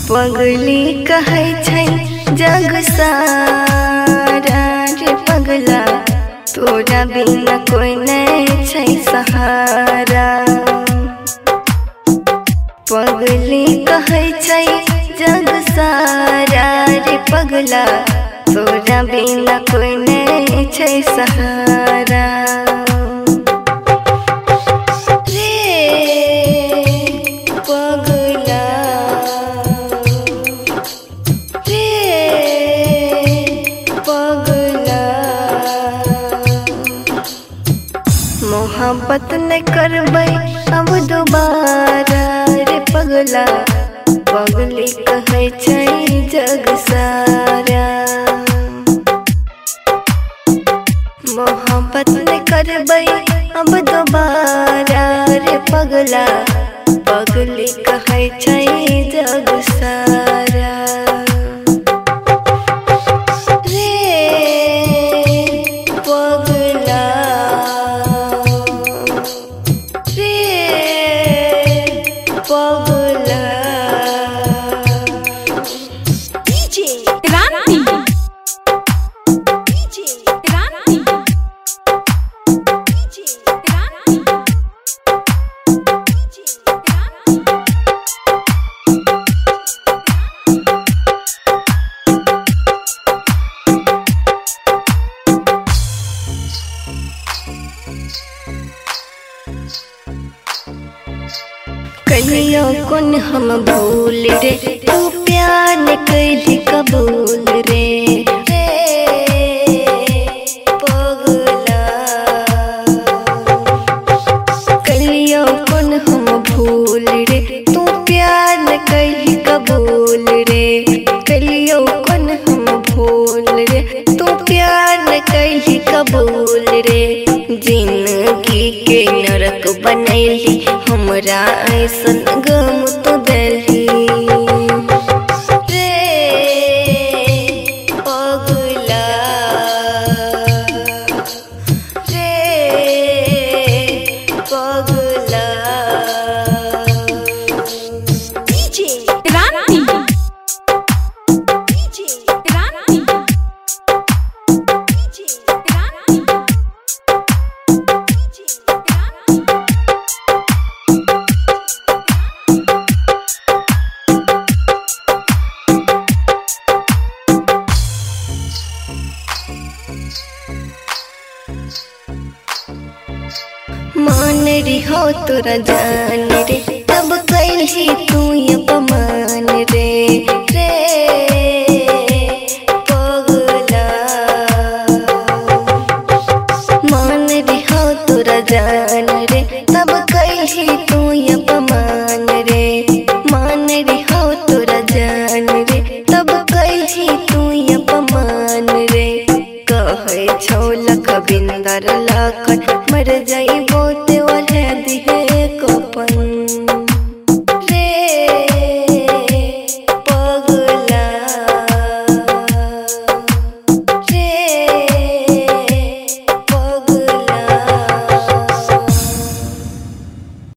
पगली कहै छै जग सारा रे पगला, तोरा बिना कोई नहीं छै सहारा। पगली कहै छै जग सारा रे पगला, तोरा बिना कोई नहीं छै सहारा। मोहब्बत नहीं करबै अब दोबारा रे पगला, पगली कहै छै जग सारा। मोहब्बत नहीं करबै अब दोबारा रे पगला, पगली कहै छै जग सारा। कहियो कौन हम भूल रे, तू प्यार न कैली कबूल रे पगला। कहियो कौन हम भूल रे, तू प्यार न कैली कबूल रे। कहियो कौन हम भूल रे, तू प्यार न कैली कबूल रे। जिंदगी के नरक बनैली हमरा ऐसन गम तो दिली रे पगला रे पगला। मान रही हो तोरा जान रे, तब कैली तू